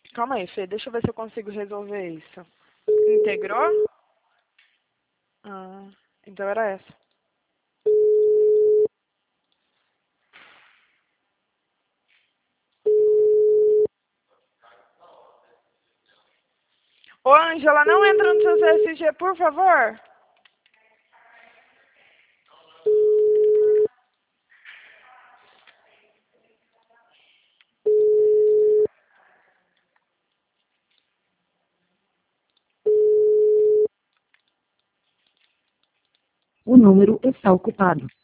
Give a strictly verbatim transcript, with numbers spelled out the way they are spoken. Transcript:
Calma aí, Fê, deixa eu ver se eu consigo resolver isso. Integrou? Ah, então era essa. Ô, Ângela, não entra no seu C S G, por favor. O número está ocupado.